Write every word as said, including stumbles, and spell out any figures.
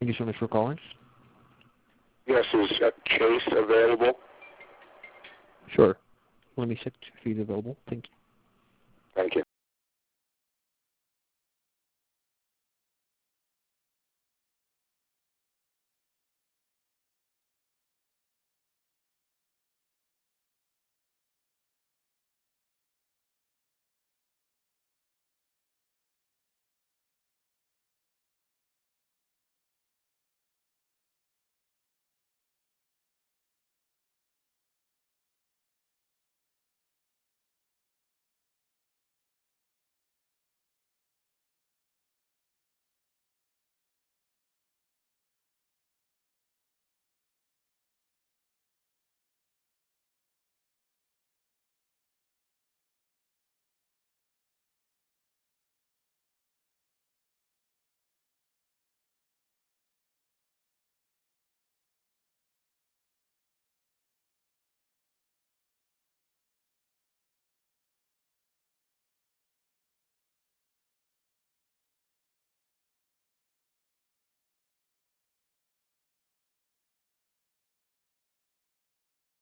Thank you so much for calling. Yes, is uh, Chase available? Sure. Let me check if he's available. Thank you. Thank you.